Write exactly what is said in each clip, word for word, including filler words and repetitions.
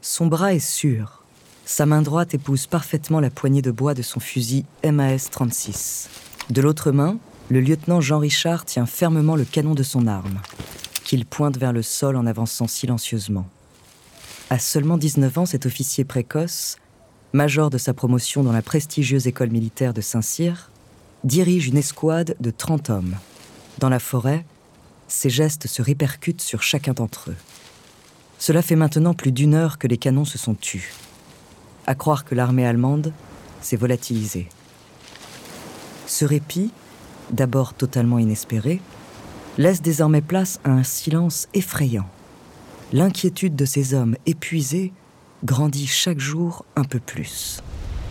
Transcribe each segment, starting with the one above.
Son bras est sûr. Sa main droite épouse parfaitement la poignée de bois de son fusil M A S trente-six. De l'autre main, le lieutenant Jean Richard tient fermement le canon de son arme, qu'il pointe vers le sol en avançant silencieusement. À seulement dix-neuf ans, cet officier précoce, major de sa promotion dans la prestigieuse école militaire de Saint-Cyr, dirige une escouade de trente hommes. Dans la forêt, ses gestes se répercutent sur chacun d'entre eux. Cela fait maintenant plus d'une heure que les canons se sont tus. À croire que l'armée allemande s'est volatilisée. Ce répit, d'abord totalement inespéré, laisse désormais place à un silence effrayant. L'inquiétude de ces hommes épuisés grandit chaque jour un peu plus.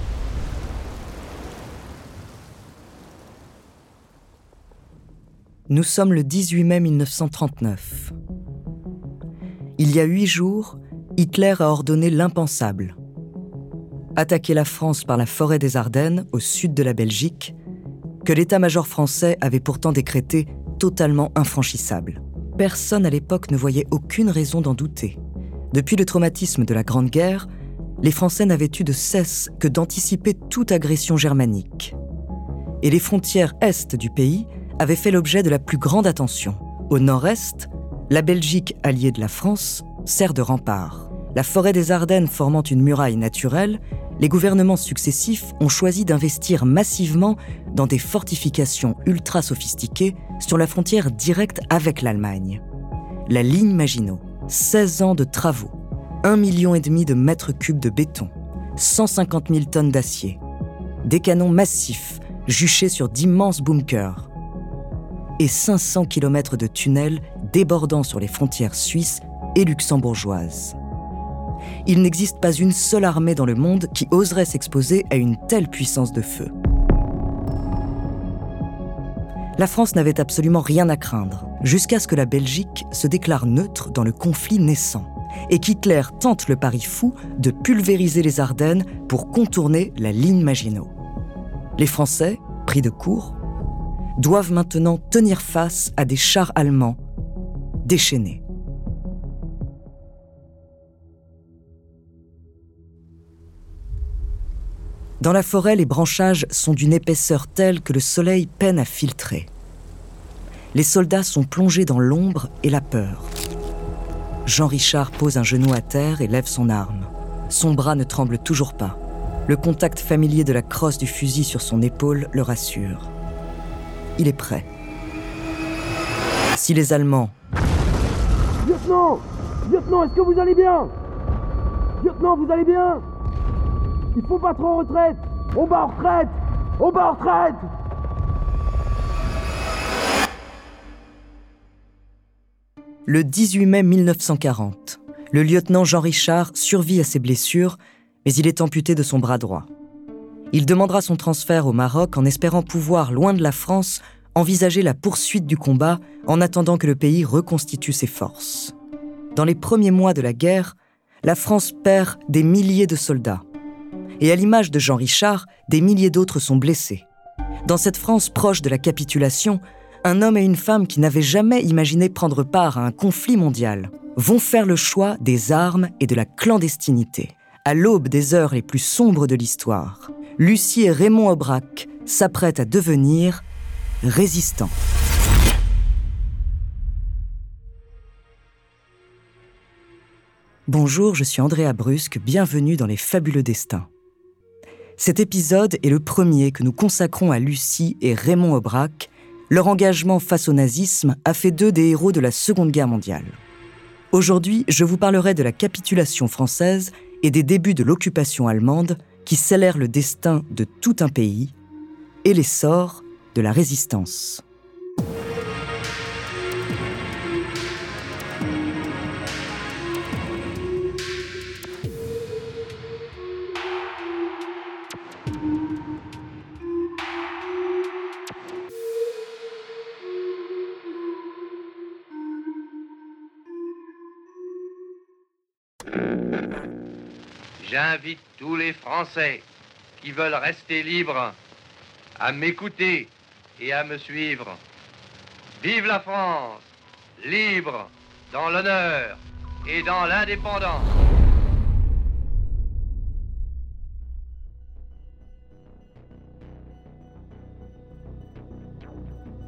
Nous sommes le dix-huit mai mille neuf cent trente-neuf. Il y a huit jours, Hitler a ordonné l'impensable. Attaquer la France par la forêt des Ardennes, au sud de la Belgique, que l'état-major français avait pourtant décrété totalement infranchissable. Personne à l'époque ne voyait aucune raison d'en douter. Depuis le traumatisme de la Grande Guerre, les Français n'avaient eu de cesse que d'anticiper toute agression germanique. Et les frontières est du pays avaient fait l'objet de la plus grande attention. Au nord-est, la Belgique, alliée de la France, sert de rempart. La forêt des Ardennes formant une muraille naturelle, les gouvernements successifs ont choisi d'investir massivement dans des fortifications ultra sophistiquées sur la frontière directe avec l'Allemagne. La ligne Maginot, seize ans de travaux, un million et demi de mètres cubes de béton, cent cinquante mille tonnes d'acier, des canons massifs juchés sur d'immenses bunkers et cinq cents kilomètres de tunnels débordant sur les frontières suisses et luxembourgeoises. Il n'existe pas une seule armée dans le monde qui oserait s'exposer à une telle puissance de feu. La France n'avait absolument rien à craindre, jusqu'à ce que la Belgique se déclare neutre dans le conflit naissant, et qu'Hitler tente le pari fou de pulvériser les Ardennes pour contourner la ligne Maginot. Les Français, pris de court, doivent maintenant tenir face à des chars allemands déchaînés. Dans la forêt, les branchages sont d'une épaisseur telle que le soleil peine à filtrer. Les soldats sont plongés dans l'ombre et la peur. Jean Richard pose un genou à terre et lève son arme. Son bras ne tremble toujours pas. Le contact familier de la crosse du fusil sur son épaule le rassure. Il est prêt. Si les Allemands... Lieutenant! Lieutenant, est-ce que vous allez bien? Lieutenant, vous allez bien? Il faut battre en retraite! On bat en retraite! On bat en retraite! Le dix-huit mai mille neuf cent quarante, le lieutenant Jean Richard survit à ses blessures, mais il est amputé de son bras droit. Il demandera son transfert au Maroc en espérant pouvoir, loin de la France, envisager la poursuite du combat en attendant que le pays reconstitue ses forces. Dans les premiers mois de la guerre, la France perd des milliers de soldats. Et à l'image de Jean Richard, des milliers d'autres sont blessés. Dans cette France proche de la capitulation, un homme et une femme qui n'avaient jamais imaginé prendre part à un conflit mondial vont faire le choix des armes et de la clandestinité. À l'aube des heures les plus sombres de l'histoire, Lucie et Raymond Aubrac s'apprêtent à devenir résistants. Bonjour, je suis Andrea Brusque, bienvenue dans Les Fabuleux Destins. Cet épisode est le premier que nous consacrons à Lucie et Raymond Aubrac. Leur engagement face au nazisme a fait d'eux des héros de la Seconde Guerre mondiale. Aujourd'hui, je vous parlerai de la capitulation française et des débuts de l'occupation allemande qui scellèrent le destin de tout un pays et l'essor de la résistance. J'invite tous les Français qui veulent rester libres à m'écouter et à me suivre. Vive la France, libre dans l'honneur et dans l'indépendance.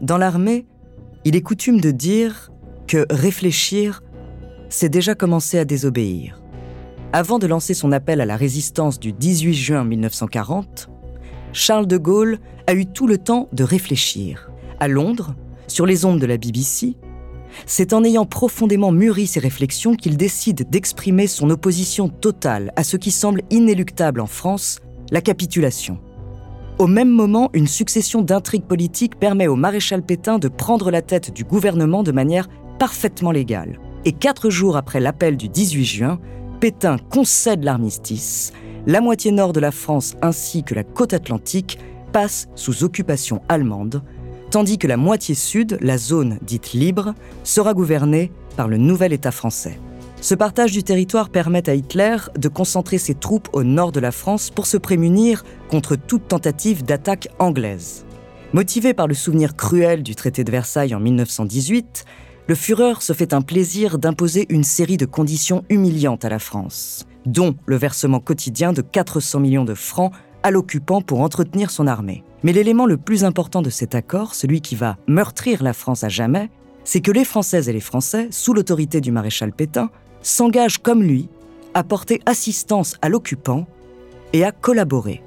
Dans l'armée, il est coutume de dire que réfléchir, c'est déjà commencer à désobéir. Avant de lancer son appel à la résistance du dix-huit juin mille neuf cent quarante, Charles de Gaulle a eu tout le temps de réfléchir. À Londres, sur les ondes de la B B C, c'est en ayant profondément mûri ses réflexions qu'il décide d'exprimer son opposition totale à ce qui semble inéluctable en France, la capitulation. Au même moment, une succession d'intrigues politiques permet au maréchal Pétain de prendre la tête du gouvernement de manière parfaitement légale. Et quatre jours après l'appel du dix-huit juin, Pétain concède l'armistice. La moitié nord de la France ainsi que la côte atlantique passe sous occupation allemande, tandis que la moitié sud, la zone dite libre, sera gouvernée par le nouvel État français. Ce partage du territoire permet à Hitler de concentrer ses troupes au nord de la France pour se prémunir contre toute tentative d'attaque anglaise. Motivé par le souvenir cruel du traité de Versailles en mille neuf cent dix-huit, le Führer se fait un plaisir d'imposer une série de conditions humiliantes à la France, dont le versement quotidien de quatre cents millions de francs à l'occupant pour entretenir son armée. Mais l'élément le plus important de cet accord, celui qui va meurtrir la France à jamais, c'est que les Françaises et les Français, sous l'autorité du maréchal Pétain, s'engagent comme lui à porter assistance à l'occupant et à collaborer.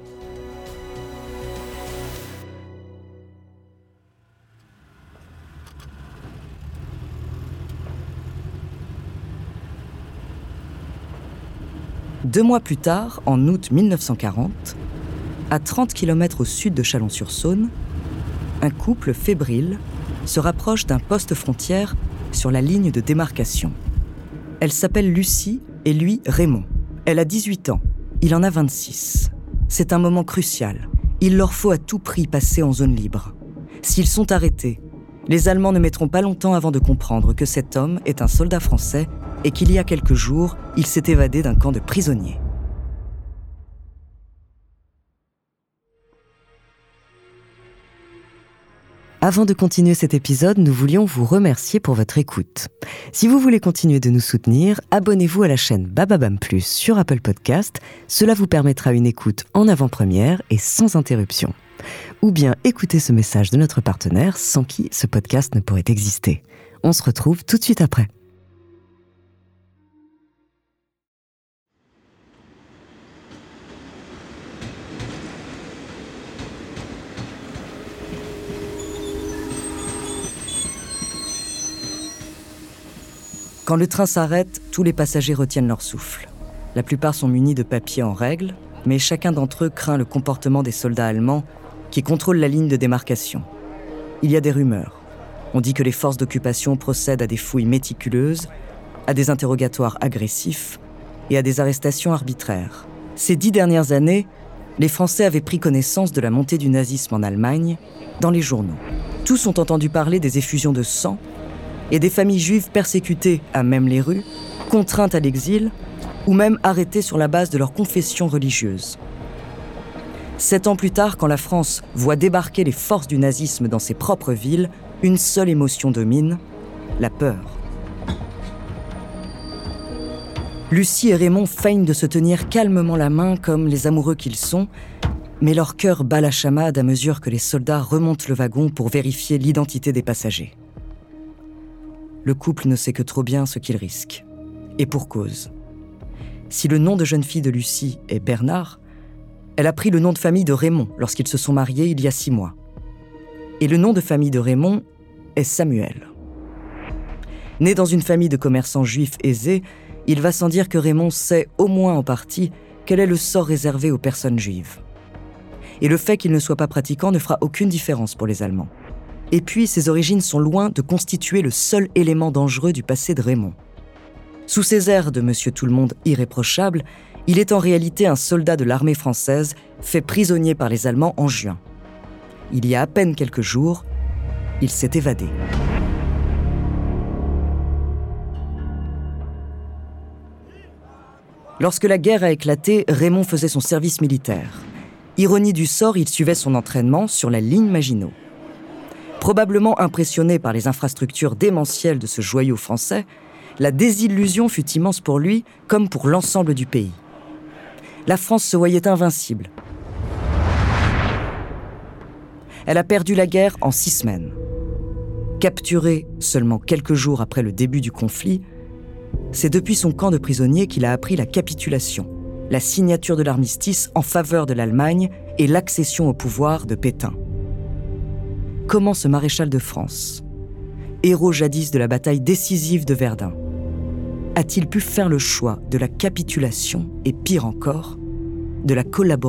Deux mois plus tard, en août mille neuf cent quarante, à trente kilomètres au sud de Chalon-sur-Saône, un couple fébrile se rapproche d'un poste frontière sur la ligne de démarcation. Elle s'appelle Lucie et lui Raymond. Elle a dix-huit ans, il en a vingt-six. C'est un moment crucial. Il leur faut à tout prix passer en zone libre. S'ils sont arrêtés, les Allemands ne mettront pas longtemps avant de comprendre que cet homme est un soldat français et qu'il y a quelques jours, il s'est évadé d'un camp de prisonniers. Avant de continuer cet épisode, nous voulions vous remercier pour votre écoute. Si vous voulez continuer de nous soutenir, abonnez-vous à la chaîne Bababam Plus sur Apple Podcast. Cela vous permettra une écoute en avant-première et sans interruption. Ou bien écoutez ce message de notre partenaire sans qui ce podcast ne pourrait exister. On se retrouve tout de suite après. Quand le train s'arrête, tous les passagers retiennent leur souffle. La plupart sont munis de papiers en règle, mais chacun d'entre eux craint le comportement des soldats allemands qui contrôlent la ligne de démarcation. Il y a des rumeurs. On dit que les forces d'occupation procèdent à des fouilles méticuleuses, à des interrogatoires agressifs et à des arrestations arbitraires. Ces dix dernières années, les Français avaient pris connaissance de la montée du nazisme en Allemagne dans les journaux. Tous ont entendu parler des effusions de sang et des familles juives persécutées à même les rues, contraintes à l'exil ou même arrêtées sur la base de leur confession religieuse. Sept ans plus tard, quand la France voit débarquer les forces du nazisme dans ses propres villes, une seule émotion domine, la peur. Lucie et Raymond feignent de se tenir calmement la main comme les amoureux qu'ils sont, mais leur cœur bat la chamade à mesure que les soldats remontent le wagon pour vérifier l'identité des passagers. Le couple ne sait que trop bien ce qu'il risque. Et pour cause. Si le nom de jeune fille de Lucie est Bernard, elle a pris le nom de famille de Raymond lorsqu'ils se sont mariés il y a six mois. Et le nom de famille de Raymond est Samuel. Né dans une famille de commerçants juifs aisés, il va sans dire que Raymond sait au moins en partie quel est le sort réservé aux personnes juives. Et le fait qu'il ne soit pas pratiquant ne fera aucune différence pour les Allemands. Et puis, ses origines sont loin de constituer le seul élément dangereux du passé de Raymond. Sous ses airs de monsieur tout-le-monde irréprochable, il est en réalité un soldat de l'armée française fait prisonnier par les Allemands en juin. Il y a à peine quelques jours, il s'est évadé. Lorsque la guerre a éclaté, Raymond faisait son service militaire. Ironie du sort, il suivait son entraînement sur la ligne Maginot. Probablement impressionné par les infrastructures démentielles de ce joyau français, la désillusion fut immense pour lui comme pour l'ensemble du pays. La France se voyait invincible. Elle a perdu la guerre en six semaines. Capturé seulement quelques jours après le début du conflit, c'est depuis son camp de prisonniers qu'il a appris la capitulation, la signature de l'armistice en faveur de l'Allemagne et l'accession au pouvoir de Pétain. Comment ce maréchal de France, héros jadis de la bataille décisive de Verdun, a-t-il pu faire le choix de la capitulation et, pire encore, de la collaboration ?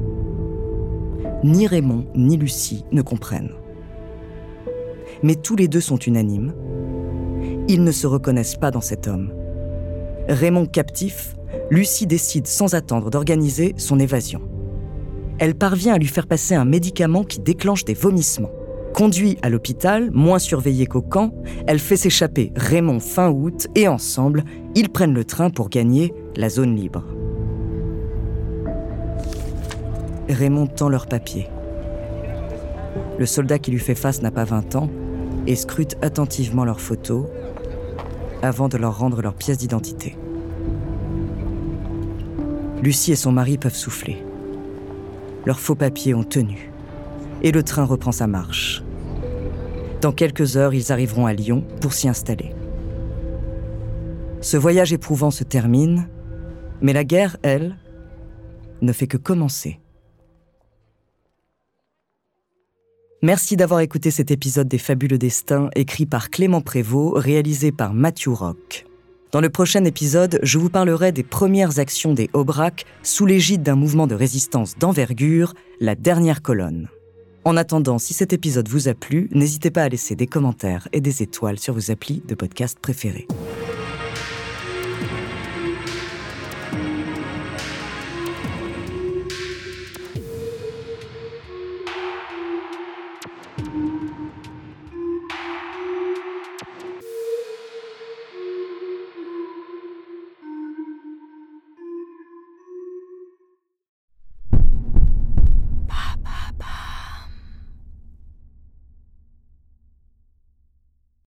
Ni Raymond ni Lucie ne comprennent. Mais tous les deux sont unanimes. Ils ne se reconnaissent pas dans cet homme. Raymond captif, Lucie décide sans attendre d'organiser son évasion. Elle parvient à lui faire passer un médicament qui déclenche des vomissements. Conduit à l'hôpital, moins surveillé qu'au camp, elle fait s'échapper Raymond fin août et ensemble, ils prennent le train pour gagner la zone libre. Raymond tend leurs papiers. Le soldat qui lui fait face n'a pas vingt ans et scrute attentivement leurs photos avant de leur rendre leurs pièces d'identité. Lucie et son mari peuvent souffler. Leurs faux papiers ont tenu et le train reprend sa marche. Dans quelques heures, ils arriveront à Lyon pour s'y installer. Ce voyage éprouvant se termine, mais la guerre, elle, ne fait que commencer. Merci d'avoir écouté cet épisode des Fabuleux Destins, écrit par Clément Prévost, réalisé par Matthew Rock. Dans le prochain épisode, je vous parlerai des premières actions des Aubrac sous l'égide d'un mouvement de résistance d'envergure, la Dernière Colonne. En attendant, si cet épisode vous a plu, n'hésitez pas à laisser des commentaires et des étoiles sur vos applis de podcast préférés.